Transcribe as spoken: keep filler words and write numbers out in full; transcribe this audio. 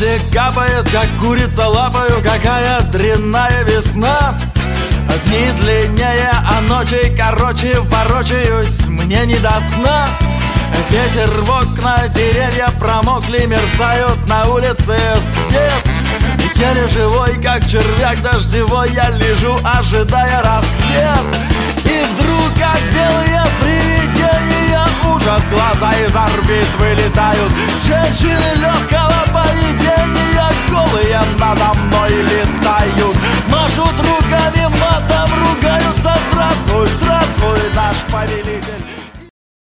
Дождик капает, как курица лапаю, какая дрянная весна. Дни длиннее, а ночи короче, ворочаюсь, мне не до сна. Ветер в окна, деревья промокли, мерцают на улице свет. Еле живой, как червяк дождевой, я лежу, ожидая рассвет. И вдруг, как белые привидения, ужас, глаза из орбит вылетают. Женщины легкого поведения, голые надо мной летают. Машут руками, матом